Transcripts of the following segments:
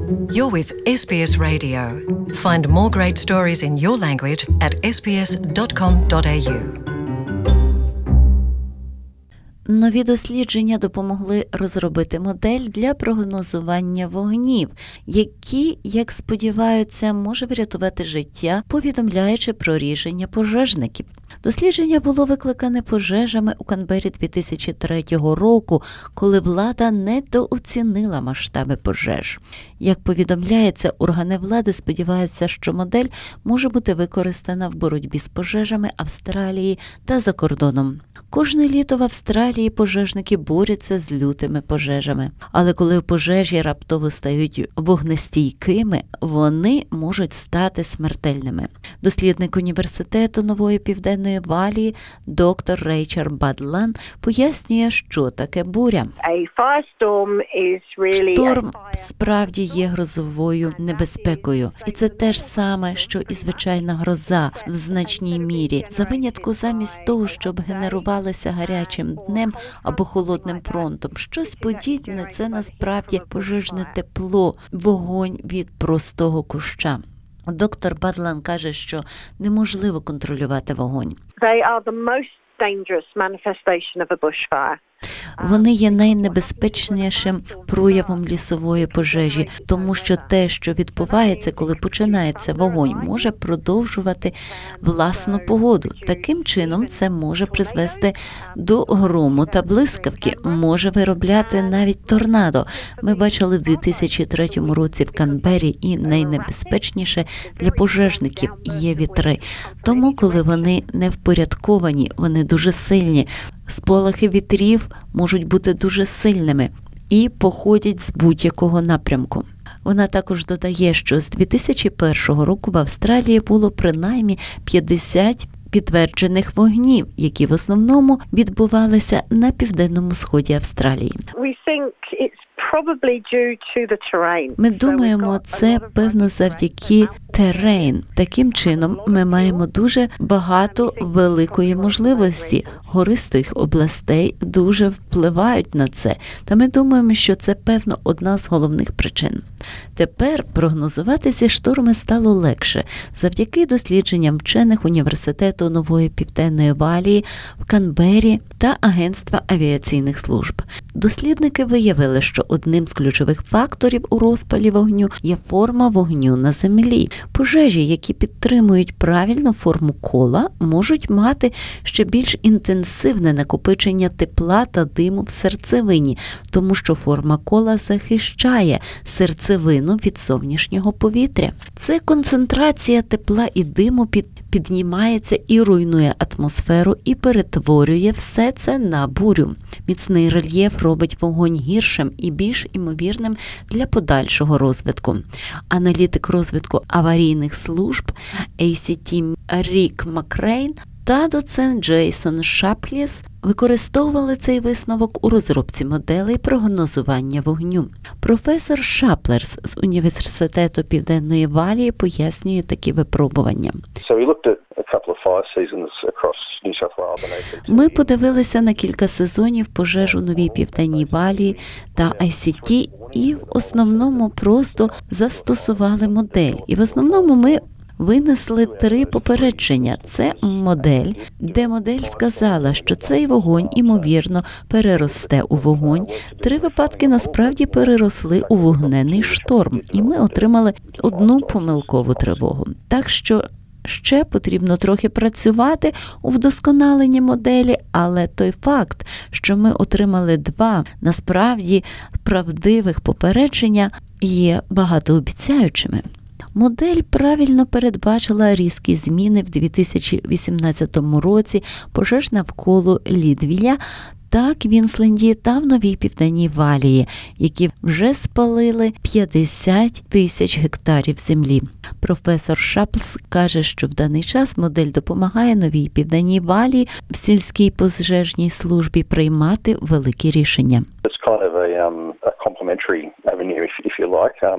You're with SBS Radio. Find more great stories in your language at sbs.com.au. Нові дослідження допомогли розробити модель для прогнозування вогнів, які, як сподіваються, може врятувати життя, повідомляючи про рішення пожежників. Дослідження було викликане пожежами у Канбері 2003 року, коли влада недооцінила масштаби пожеж. Як повідомляється, органи влади сподіваються, що модель може бути використана в боротьбі з пожежами Австралії та за кордоном. Кожне літо в Австралії пожежники борються з лютими пожежами. Але коли пожежі раптово стають вогнестійкими, вони можуть стати смертельними. Дослідник університету Нової Південної Валії доктор Рейчел Бадлан пояснює, що таке буря. Шторм справді є грозовою небезпекою. І це те ж саме, що і звичайна гроза в значній мірі. За винятку замість того, щоб генерувалося гарячим днем або холодним фронтом. Щось подібне – це насправді пожежне тепло, вогонь від простого куща. Доктор Бадлан каже, що неможливо контролювати вогонь. Вони є найнебезпечнішим проявом лісової пожежі, тому що те, що відбувається, коли починається вогонь, може продовжувати власну погоду. Таким чином, це може призвести до грому та блискавки, може виробляти навіть торнадо. Ми бачили в 2003 році в Канбері, і найнебезпечніше для пожежників є вітри. Тому, коли вони не впорядковані, вони дуже сильні. Спалахи вітрів можуть бути дуже сильними і походять з будь-якого напрямку. Вона також додає, що з 2001 року в Австралії було принаймні 50 підтверджених вогнів, які в основному відбувалися на південному сході Австралії. Ми думаємо, це, певно, завдяки терейн. Таким чином, ми маємо дуже багато великої можливості. Гористих областей дуже впливають на це. Та ми думаємо, що це, певно, одна з головних причин. Тепер прогнозувати ці шторми стало легше завдяки дослідженням вчених університету Нової Південної Валії в Канбері та Агентства авіаційних служб. Дослідники виявили, що одним з ключових факторів у розпалі вогню є форма вогню на землі. Пожежі, які підтримують правильну форму кола, можуть мати ще більш інтенсивне накопичення тепла та диму в серцевині, тому що форма кола захищає серцевину від зовнішнього повітря. Це концентрація тепла і диму піднімається і руйнує атмосферу і перетворює все це на бурю. Міцний рельєф робить вогонь гіршим і більш імовірним для подальшого розвитку. Аналітик розвитку аварійних служб ACT Рік Макрейн та доцент Джейсон Шапліс використовували цей висновок у розробці моделей прогнозування вогню. Професор Шаплерс з Університету Південної Валії пояснює такі випробування. Ми подивилися на кілька сезонів пожеж у Новій Південній Валії та ICT і в основному просто застосували модель. І в основному ми винесли 3 попередження. Це модель, де модель сказала, що цей вогонь, ймовірно, переросте у вогонь. 3 випадки насправді переросли у вогненний шторм, і ми отримали 1 помилкову тривогу. Так що ще потрібно трохи працювати у вдосконаленні моделі, але той факт, що ми отримали 2 насправді правдивих попередження, є багатообіцяючими. Модель правильно передбачила різкі зміни в 2018 році пожеж навколо Лідвіля та Квінсленді та в Новій Південній Валії, які вже спалили 50 тисяч гектарів землі. Професор Шаплс каже, що в даний час модель допомагає Новій Південній Валії в сільській пожежній службі приймати великі рішення.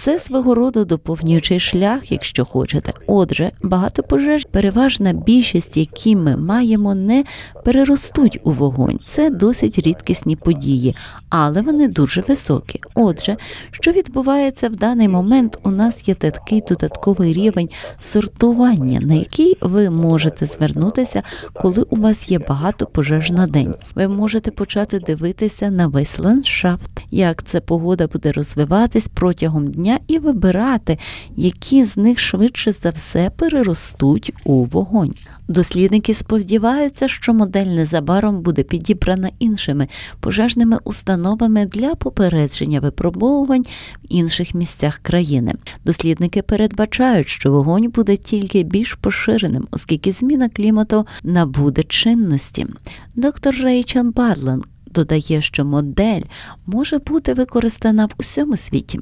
Це свого роду доповнюючий шлях, якщо хочете. Отже, багато пожеж, переважна більшість, які ми маємо, не переростуть у вогонь. Це досить рідкісні події, але вони дуже високі. Отже, що відбувається в даний момент, у нас є такий додатковий рівень сортування, на який ви можете звернутися, коли у вас є багато пожеж на день. Ви можете почати дивитися на весь ландшафт, як ця погода буде розвиватись протягом дня і вибирати, які з них швидше за все переростуть у вогонь. Дослідники сподіваються, що модель незабаром буде підібрана іншими пожежними установами для попередження випробовувань в інших місцях країни. Дослідники передбачають, що вогонь буде тільки більш поширеним, оскільки зміна клімату набуде чинності. Доктор Рейчел Барлен додає, що модель може бути використана в усьому світі.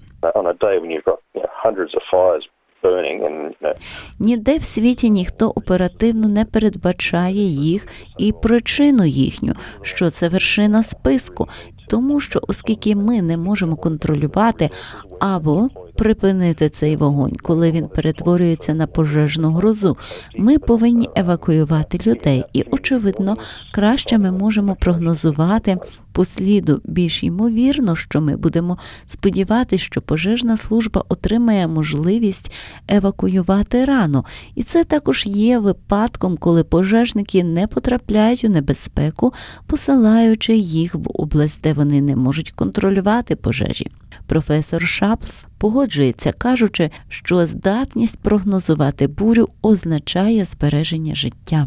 Ніде в світі ніхто оперативно не передбачає їх і причину їхню, що це вершина списку, тому що оскільки ми не можемо контролювати або припинити цей вогонь, коли він перетворюється на пожежну грозу, ми повинні евакуювати людей. І, очевидно, краще ми можемо прогнозувати по сліду. Більш ймовірно, що ми будемо сподіватися, що пожежна служба отримає можливість евакуювати рано. І це також є випадком, коли пожежники не потрапляють у небезпеку, посилаючи їх в область, де вони не можуть контролювати пожежі. Професор Шаплс погоджується, кажучи, що здатність прогнозувати бурю означає збереження життя.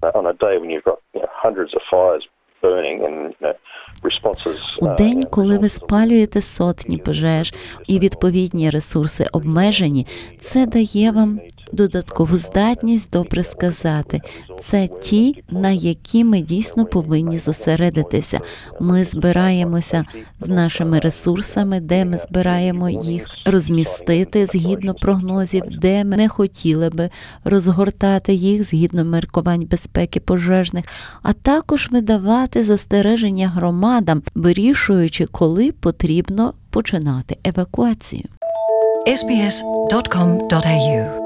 У день, коли ви спалюєте сотні пожеж і відповідні ресурси обмежені, це дає вам додаткову здатність добре сказати. Це ті, на які ми дійсно повинні зосередитися. Ми збираємося з нашими ресурсами, де ми збираємо їх розмістити згідно прогнозів, де ми не хотіли би розгортати їх згідно міркувань безпеки пожежних, а також видавати застереження громадам, вирішуючи, коли потрібно починати евакуацію. sbs.com.au